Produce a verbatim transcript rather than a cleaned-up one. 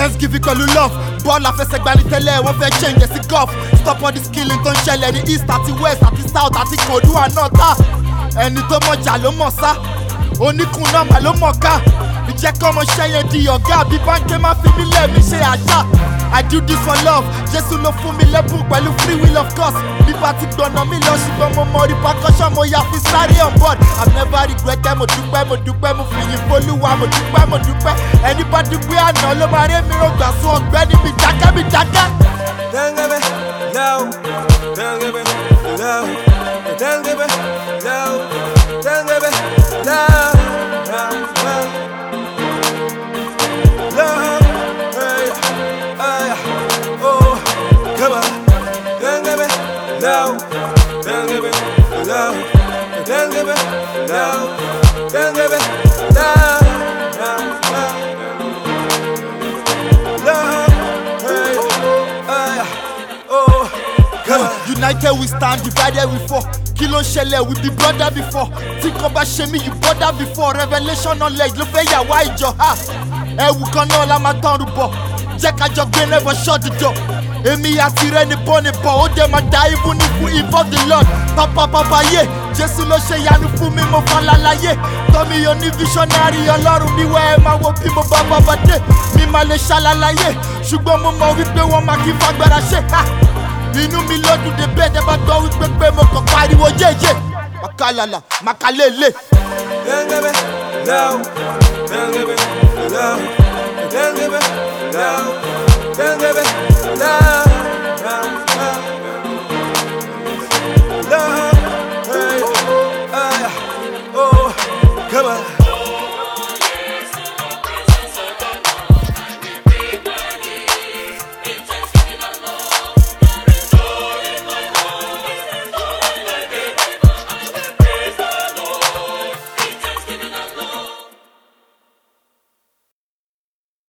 Thanksgiving pẹ̀lú love bọ́ọ̀lù àfẹsẹ̀gbá ní tẹ́lẹ̀ wọ́n fẹ́ change sí golf. Stop all this killing tó ń ṣẹlẹ̀ ní east àti west àti south àti kòdú ànọ́ta. Ẹni tó mọ̀jà ló mọ̀ sá, oníkun nọ́mbà ló mọ̀ ká. Ìjẹ́ kọ́ ọmọ ṣẹ́yẹn di ọ̀gá bí báńkì máa fi mí lẹ́mí ṣe àṣà. I do this for love, Jésù ló fún mi lẹ́bùn pẹ̀lú free will of course. Bíbá ti gbọ̀nà mi lọ ṣùgbọ́n mo mọ repercussion mo yà fi sáré on board. I've never regretted, mo dúpẹ́ mo dúpẹ́ mo fìyìn f'Olúwa mo dúpẹ́ mo dúpẹ́. Ẹni bá dúpẹ́ àná ló máa rí mi rògbà sún ọ̀gbẹ́ni mi dákẹ́ mi dákẹ́. Tẹ́ngẹ́bẹ́ lẹ́wọ̀, tẹ́ngẹ́bẹ́ lẹ́wọ̀, tẹ́ngẹ́bẹ́ lẹ́wọ̀, tẹ́ngẹ́bẹ́ lẹ́wọ̀. Love, don't give it love, don't give it love, don't give it love, love, hey, oh, come on. United we stand, divided we fall. Kí ló ń ṣẹlẹ̀, we be brother before. Tí kan bá ṣe mí, you brother before. Revelation knowledge ló fẹ́ yà wá ìjọ. Ẹ̀wù kan náà la máa tán rúbọ. Jẹ́ ká jọ gbé never shut the door. Èmi àti rẹ̀ ní bọ́ọ̀nì bọ̀, ó dẹ̀ máa dá even if we involve the Lord. Papa papa yé, Jésù ló ṣe yanu fún mi, mo fa lálàyé. Tọ́mi yóò ní visionary Ọlọ́run mi wá ẹ máa wo bí mo bá bàbá dé. Mi máa lè ṣàlàyé, ṣùgbọ́n mo mọ̀ wípé wọ́n máa kí fagbára ṣe. Inú mi lọ́dún dé bẹ́ẹ̀ dẹ́ bá gbọ́ wípé pé mo kàn pariwo yéyé. Màkàlàlà, màkàlélẹ̀. Tẹ́ngẹ́bẹ́ lẹ́wọ̀, tẹ́ngẹ́bẹ́ lẹ́wọ̀, tẹ́ngẹ́bẹ́ lẹ́wọ̀, tẹ́ngẹ́bẹ́.